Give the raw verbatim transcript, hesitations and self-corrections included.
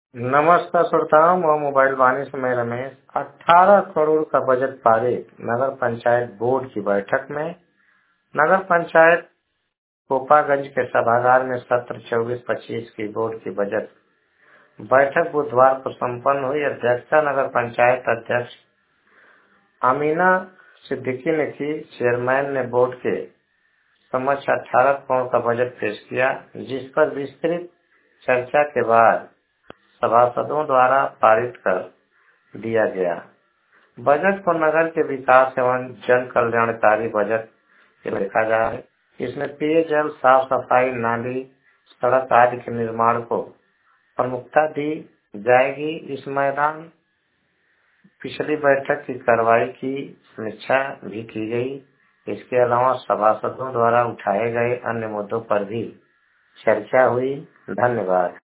नमस्कार श्रोताओं, मैं मोबाइल वाणी से मैं रमेश। अठारह करोड़ का बजट पारित नगर पंचायत बोर्ड की बैठक में। नगर पंचायत कोपागंज के सभागार में सत्र चौबीस पच्चीस की बोर्ड की बजट बैठक बुधवार को संपन्न हुई। अध्यक्षता नगर पंचायत अध्यक्ष अमीना सिद्दीकी ने की। चेयरमैन ने बोर्ड के समक्ष अठारह करोड़ का बजट पेश किया, जिस पर विस्तृत चर्चा के बाद सभासदों द्वारा पारित कर दिया गया। बजट को नगर के विकास एवं जन कल्याणकारी बजट के देखा जा रहा है। इसमें पेयजल, साफ सफाई, नाली, सड़क आदि के निर्माण को प्रमुखता दी जाएगी। इस मैदान पिछली बैठक की कार्रवाई की समीक्षा भी की गई। इसके अलावा सभासदों द्वारा उठाए गए अन्य मुद्दों पर भी चर्चा हुई। धन्यवाद।